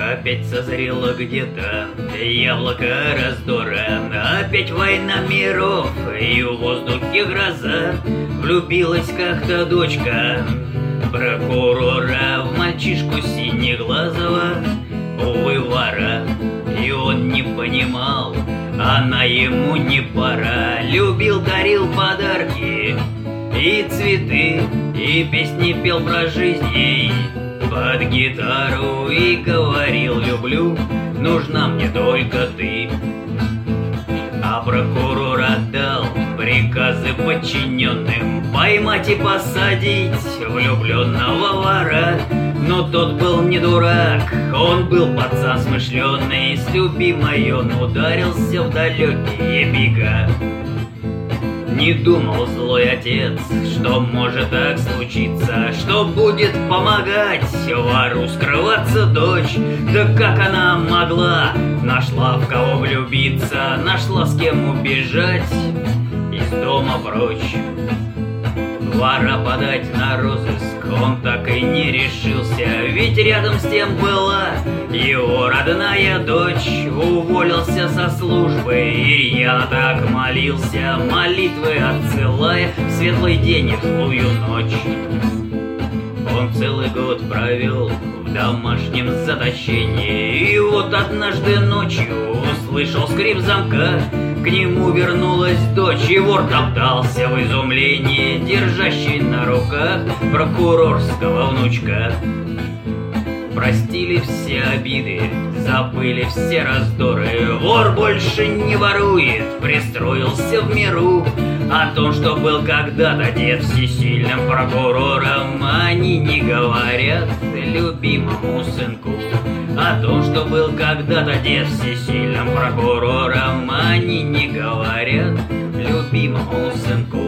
Опять созрело где-то яблоко раздора, опять война миров и в воздухе гроза. Влюбилась как-то дочка прокурора в мальчишку синеглазого, увы, вора. И он не понимал, она ему не пора. Любил, дарил подарки и цветы, и песни пел про жизнь ей под гитару и говорил: люблю, нужна мне только ты. А прокурор отдал приказы подчиненным поймать и посадить влюбленного вора. Но тот был не дурак, он был пацан смышленый, с любимой он ударился в далекие бега. Не думал злой отец, что может так случиться, что будет помогать вору скрываться дочь. Да как она могла, нашла в кого влюбиться, нашла с кем убежать из дома прочь. Вора подать на розыск он так и не решился, ведь рядом с тем была его родная дочь. Уволился со службы и рьяно так молился, молитвы отсылая в светлый день и в злую ночь. Он целый год провел в домашнем заточении, и вот однажды ночью услышал скрип замка. К нему вернулась дочь, и вор топтался в изумлении, держащий на руках прокурорского внучка. Простили все обиды, забыли все раздоры, вор больше не ворует, пристроился в миру. О том, что был когда-то дед всесильным прокурором, они не говорят любимому сынку. О том, что был когда-то дед всесильным прокурором, они не говорят любимому сынку.